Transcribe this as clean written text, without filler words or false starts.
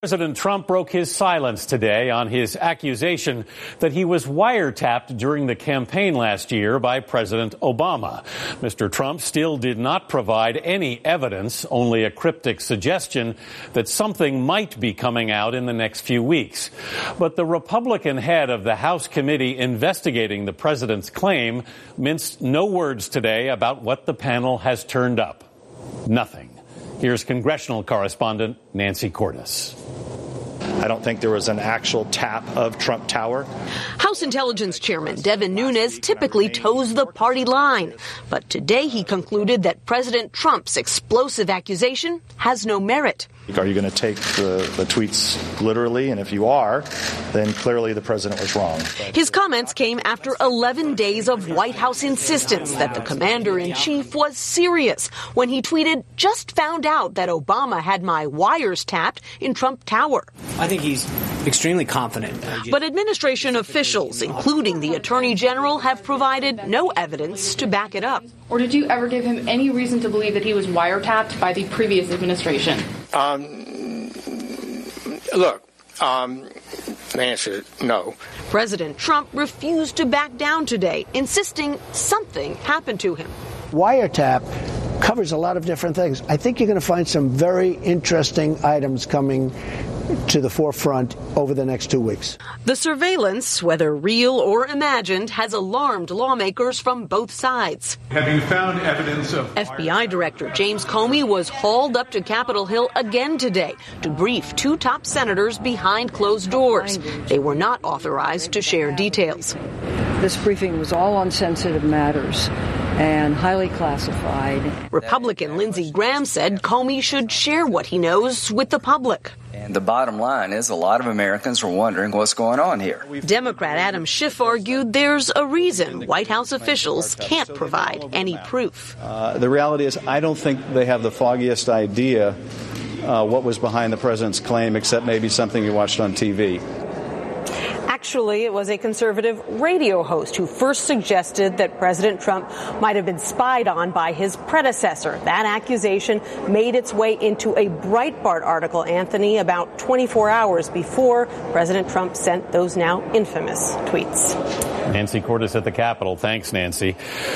President Trump broke his silence today on his accusation that he was wiretapped during the campaign last year by President Obama. Mr. Trump still did not provide any evidence, only a cryptic suggestion that something might be coming out in the next few weeks. But the Republican head of the House committee investigating the president's claim minced no words today about what the panel has turned up. Nothing. Here's congressional correspondent Nancy Cordes. I don't think there was an actual tap of Trump Tower. House Intelligence Chairman Devin Nunes typically toes the party line, but today he concluded that President Trump's explosive accusation has no merit. Are you going to take the tweets literally? And if you are, then clearly the president was wrong. His comments came after 11 days of White House insistence that the commander-in-chief was serious when he tweeted, "Just found out that Obama had my wires tapped in Trump Tower." I think he's extremely confident. But administration officials, including the Attorney General, have provided no evidence to back it up. Or did you ever give him any reason to believe that he was wiretapped by the previous administration? The answer, no. President Trump refused to back down today, insisting something happened to him. Wiretap covers a lot of different things. I think you're going to find some very interesting items coming to the forefront over the next 2 weeks. The surveillance, whether real or imagined, has alarmed lawmakers from both sides. Have you found evidence of... FBI Director James Comey was hauled up to Capitol Hill again today to brief two top senators behind closed doors. They were not authorized to share details. This briefing was all on sensitive matters and highly classified. Republican Lindsey Graham said Comey should share what he knows with the public. And the bottom line is a lot of Americans are wondering what's going on here. Democrat Adam Schiff argued there's a reason White House officials can't provide any proof. The reality is I don't think they have the foggiest idea what was behind the president's claim, except maybe something you watched on TV. Actually, it was a conservative radio host who first suggested that President Trump might have been spied on by his predecessor. That accusation made its way into a Breitbart article, Anthony, about 24 hours before President Trump sent those now infamous tweets. Nancy Cordes at the Capitol. Thanks, Nancy.